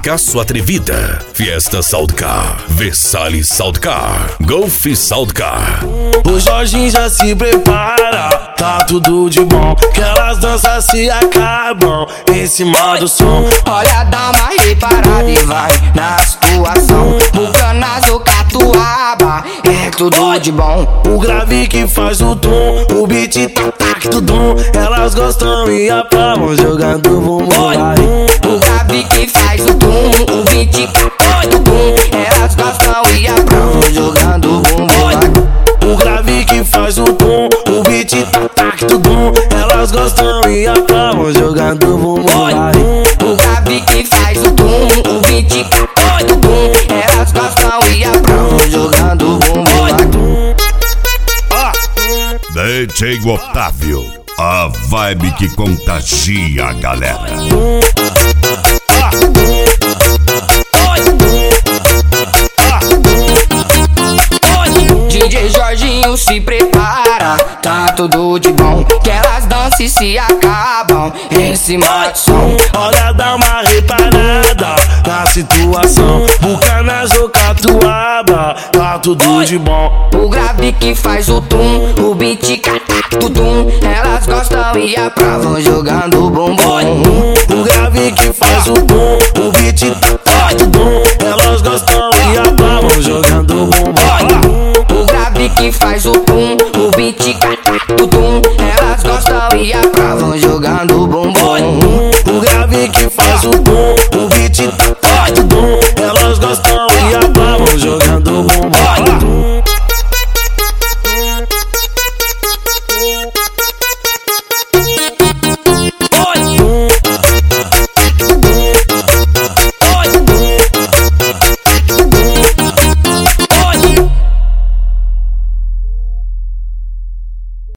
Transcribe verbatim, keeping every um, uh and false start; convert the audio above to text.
Fracasso Atrevida, Fiesta Soundcar, Versalhes Soundcar, Golf Soundcar. O Jorginho já se prepara, tá tudo de bom, que elas danças se acabam em cima do som. Olha, dá uma reparada e vai na situação. Bucanas ou catuaba, é tudo de bom. O grave que faz o tom, o beat tac do dom. Elas gostam e aplaudem jogando bumbum. O grave que faz o tom, o beat do dom. Elas gostam e aplaudem jogando bumbum. O grave que faz o tom, o beat tac do dom. Elas gostam e aplaudem jogando bumbum. O grave que faz o tom, o beat do dom. Elas gostam e aplaudem jogando bumbum. D J Otávio, a vibe que contagia a galera. D J Jorginho se prepara, tá tudo de bom, que elas dançam e se acabam em cima do som. Olha, dá uma reparada na situação. Bucanas ou catuaba, tá tudo de bom. O grave que faz o tum, o beat do tum. Elas gostam e aprovam jogando bumbum. O grave que faz o tom, o beat do dom. Elas gostam e aprovam jogando bumbum. O grave que faz o tum, o beat do tum. Elas gostam e aprovam jogando bumbum. O grave que faz o tom, o beat